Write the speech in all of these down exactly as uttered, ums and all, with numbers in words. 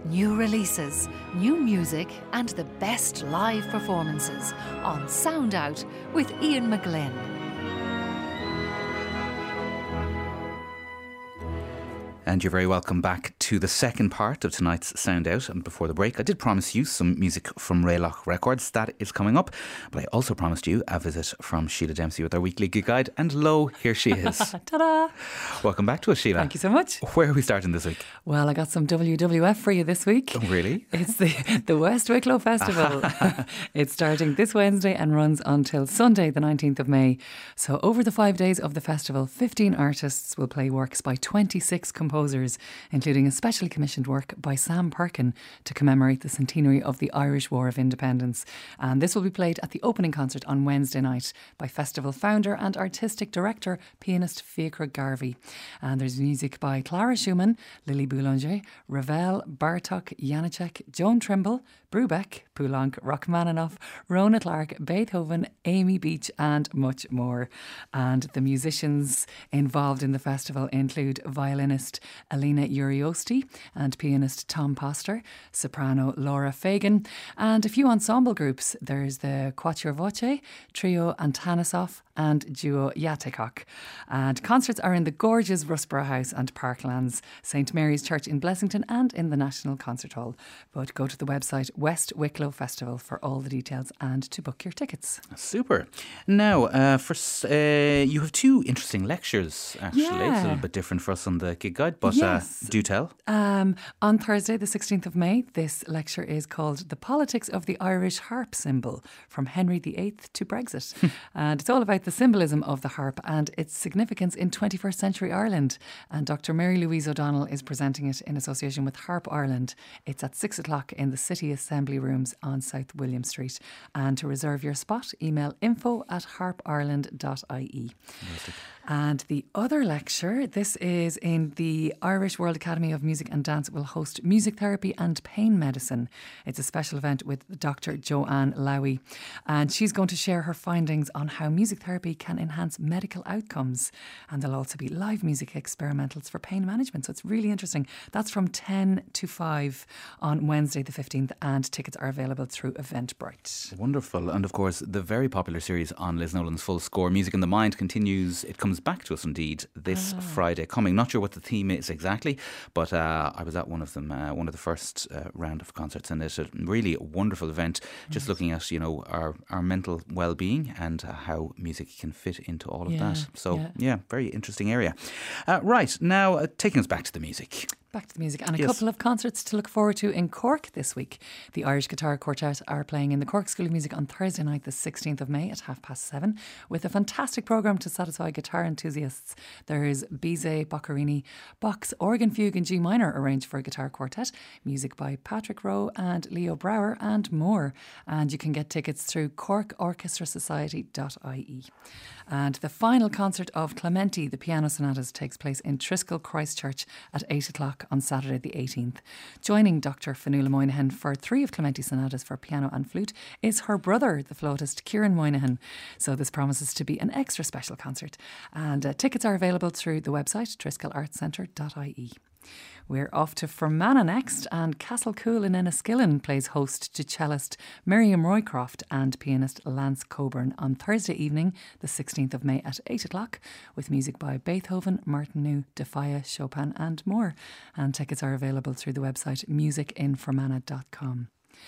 New releases, new music and the best live performances on Sound Out with Ian McGlynn. And you're very welcome back to the second part of tonight's Sound Out. And before the break, I did promise you some music from Rayloch Records. That is coming up. But I also promised you a visit from Sheila Dempsey with our weekly gig guide. And lo, here she is. Ta-da! Welcome back to us, Sheila. Thank you so much. Where are we starting this week? Well, I got some W W F for you this week. Oh, really? It's the, the West Wicklow Festival. It's starting this Wednesday and runs until Sunday, the nineteenth of May. So over the five days of the festival, fifteen artists will play works by twenty-six composers, including a specially commissioned work by Sam Perkin to commemorate the centenary of the Irish War of Independence. And this will be played at the opening concert on Wednesday night by festival founder and artistic director, pianist Fiachra Garvey. And there's music by Clara Schumann, Lily Boulanger, Ravel, Bartok, Janacek, Joan Trimble, Brubeck, Poulenc, Rachmaninoff, Rona Clark, Beethoven, Amy Beach and much more. And the musicians involved in the festival include violinist Alina Uriosti and pianist Tom Poster, soprano Laura Fagan, and a few ensemble groups. There's the Quatuor Voce, Trio Antanisov and Duo Yatekok. And concerts are in the gorgeous Rusborough House and Parklands, Saint Mary's Church in Blessington and in the National Concert Hall. But go to the website West Wicklow Festival for all the details and to book your tickets. Super. Now, uh, for uh, you have two interesting lectures, actually. Yeah. It's a little bit different for us on the gig guide, but Yes. uh, do tell. Um, on Thursday, the sixteenth of May, this lecture is called The Politics of the Irish Harp Symbol, from Henry the Eighth to Brexit. And it's all about the symbolism of the harp and its significance in twenty-first century Ireland. And Doctor Mary Louise O'Donnell is presenting it in association with Harp Ireland. It's at six o'clock in the City Assembly Rooms on South William Street. And to reserve your spot, email info at harp ireland dot I E. And the other lecture, this is in the Irish World Academy of Music and Dance, will host music therapy and pain medicine. It's a special event with Doctor Joanne Lowy. And she's going to share her findings on how music therapy can enhance medical outcomes. And there'll also be live music experimentals for pain management. So it's really interesting. That's from ten to five on Wednesday the fifteenth, and tickets are available through Eventbrite. Wonderful. And of course, the very popular series on Liz Nolan's Full Score, Music in the Mind, continues. It comes back to us indeed this Ah. Friday coming. Not sure what the theme is exactly, but uh, I was at one of them, uh, one of the first uh, round of concerts, and it's a really wonderful event. Just Yes. looking at, you know, our, our mental well-being and uh, how music can fit into all of Yeah, that. So yeah. yeah, very interesting area. Uh, right, now uh, taking us back to the music. Back to the music and a Yes. couple of concerts to look forward to in Cork this week. The Irish Guitar Quartet are playing in the Cork School of Music on Thursday night, the sixteenth of May at half past seven, with a fantastic programme to satisfy guitar enthusiasts. There's Bizet, Boccherini, Bach's Organ Fugue in G minor arranged for a guitar quartet, music by Patrick Rowe and Leo Brower and more. And you can get tickets through cork orchestra society dot I E. And the final concert of Clementi, the piano sonatas, takes place in Triskel Christchurch at eight o'clock on Saturday the eighteenth. Joining Doctor Fionnuala Moynihan for three of Clementi's sonatas for piano and flute is her brother, the flautist Kieran Moynihan. So this promises to be an extra special concert. And uh, tickets are available through the website triskel arts centre dot I E. We're off to Fermanagh next, and Castlecool in Enniskillen plays host to cellist Miriam Roycroft and pianist Lance Coburn on Thursday evening, the sixteenth of May at eight o'clock, with music by Beethoven, Martinu, Defaya, Chopin and more. And tickets are available through the website music in fermanagh dot com.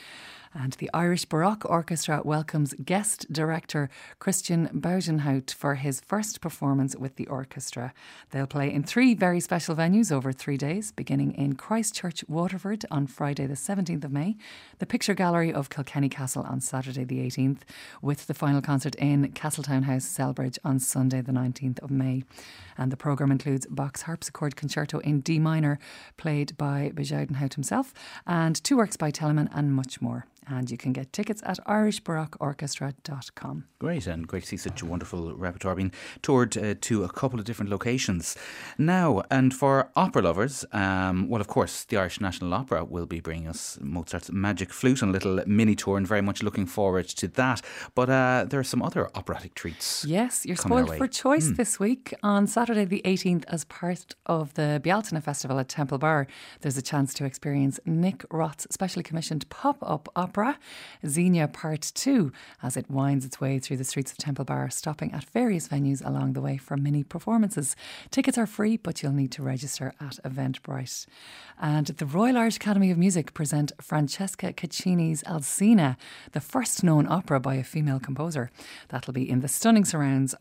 And the Irish Baroque Orchestra welcomes guest director Christian Baudenhout for his first performance with the orchestra. They'll play in three very special venues over three days, beginning in Christchurch, Waterford on Friday the seventeenth of May, the Picture Gallery of Kilkenny Castle on Saturday the eighteenth, with the final concert in Castletown House, Selbridge on Sunday the nineteenth of May. And the programme includes Bach's Harpsichord Concerto in D minor, played by Baudenhout himself, and two works by Telemann and much more. And you can get tickets at irish baroque orchestra dot com. Great, and great to see such a wonderful repertoire being toured uh, to a couple of different locations. Now, and for opera lovers, um, well, of course, the Irish National Opera will be bringing us Mozart's Magic Flute on a little mini tour, and very much looking forward to that. But uh, there are some other operatic treats. Yes, you're coming our spoiled way. for choice Mm. this week. On Saturday the eighteenth, as part of the Bealtaine Festival at Temple Bar, there's a chance to experience Nick Roth's specially commissioned pop-up opera, Xenia Part two, as it winds its way through the streets of Temple Bar, stopping at various venues along the way for mini performances. Tickets are free, but you'll need to register at Eventbrite. And the Royal Irish Academy of Music present Francesca Caccini's Alcina, the first known opera by a female composer. That'll be in the stunning surrounds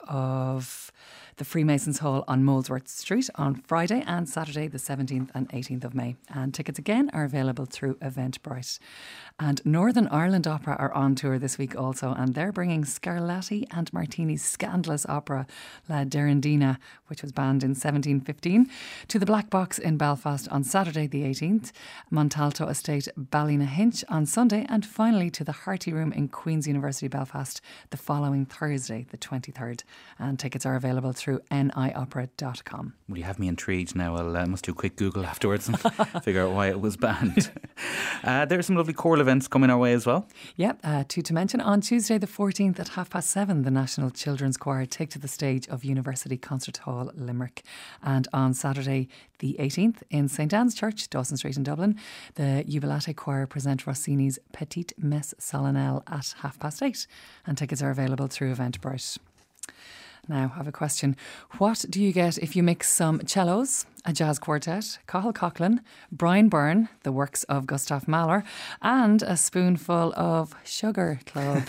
of the Freemasons Hall on Molesworth Street on Friday and Saturday the seventeenth and eighteenth of May. And tickets again are available through Eventbrite. And Northern Ireland Opera are on tour this week also, and they're bringing Scarlatti and Martini's scandalous opera La Derendina, which was banned in seventeen fifteen, to the Black Box in Belfast on Saturday the eighteenth, Montalto Estate Ballynahinch on Sunday, and finally to the Harty Room in Queen's University Belfast the following Thursday the twenty-third. And tickets are available through n i opera dot com. Well, you have me intrigued now. I'll uh, must do a quick Google afterwards and figure out why it was banned. uh, there are some lovely choral events coming our way as well. Yep, uh, two to mention. On Tuesday the fourteenth at half past seven, the National Children's Choir take to the stage of University Concert Hall, Limerick. And on Saturday the eighteenth in St Anne's Church, Dawson Street in Dublin, the Jubilate Choir present Rossini's Petite Messe Solennelle at half past eight. And tickets are available through Eventbrite. Now, I have a question. What do you get if you mix some cellos, a jazz quartet, Cathal Coughlan, Brian Byrne, the works of Gustav Mahler, and a spoonful of Sugar Club?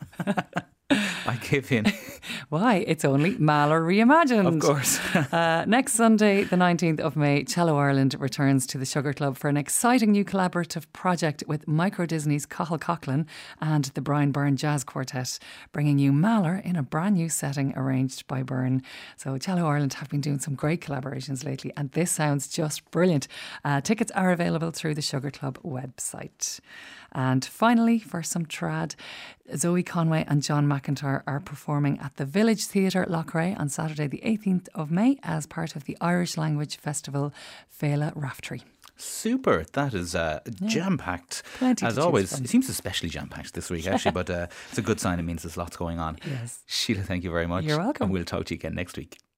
I give in. Why? It's only Mahler reimagined. Of course. uh, next Sunday, the nineteenth of May, Cello Ireland returns to the Sugar Club for an exciting new collaborative project with Micro Disney's Cathal Coughlan and the Brian Byrne Jazz Quartet, bringing you Mahler in a brand new setting arranged by Byrne. So Cello Ireland have been doing some great collaborations lately, and this sounds just brilliant. Uh, tickets are available through the Sugar Club website. And finally, for some trad, Zoe Conway and John McIntyre are performing at the Village Theatre, Loughrea on Saturday the eighteenth of May as part of the Irish Language Festival Féile Raftery. Super. That is uh, Yeah. jam-packed. Plenty As to choose always. from. It seems especially jam-packed this week, actually, but uh, it's a good sign. It means there's lots going on. Yes. Sheila, thank you very much. You're welcome. And we'll talk to you again next week.